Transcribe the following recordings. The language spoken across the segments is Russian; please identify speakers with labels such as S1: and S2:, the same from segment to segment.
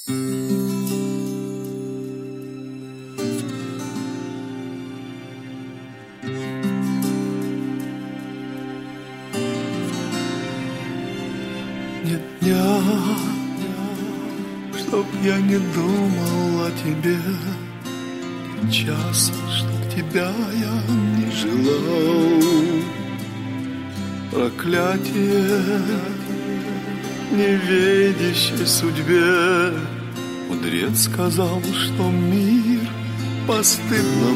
S1: Нет дня, чтоб я не думал о тебе, нет часа, чтоб тебя я не желал. Проклятие неведящей судьбе, мудрец сказал, что мир постыдно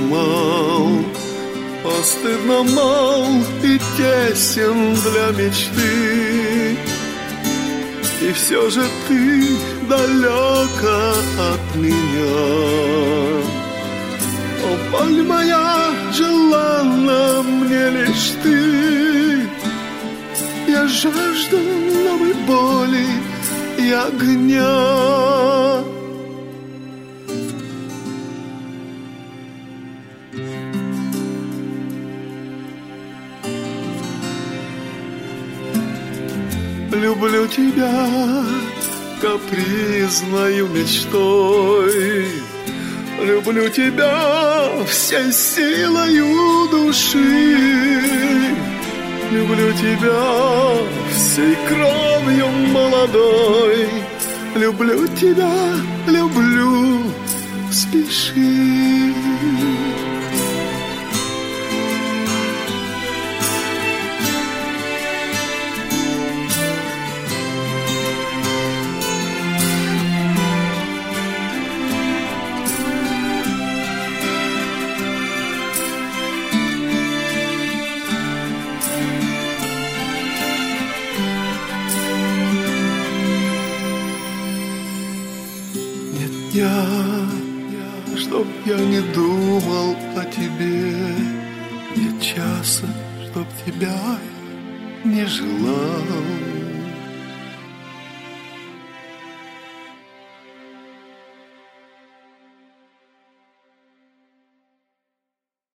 S1: мал и тесен для мечты. И все же ты далеко от меня. О, боль моя желанна мне лишь ты. Я жажду новой боли и огня. Люблю тебя капризною мечтой, люблю тебя всей силою души, люблю тебя всей кровью молодой, люблю тебя, люблю, спеши. Чтоб я не думал о тебе, нет часа, чтоб тебя я не желал.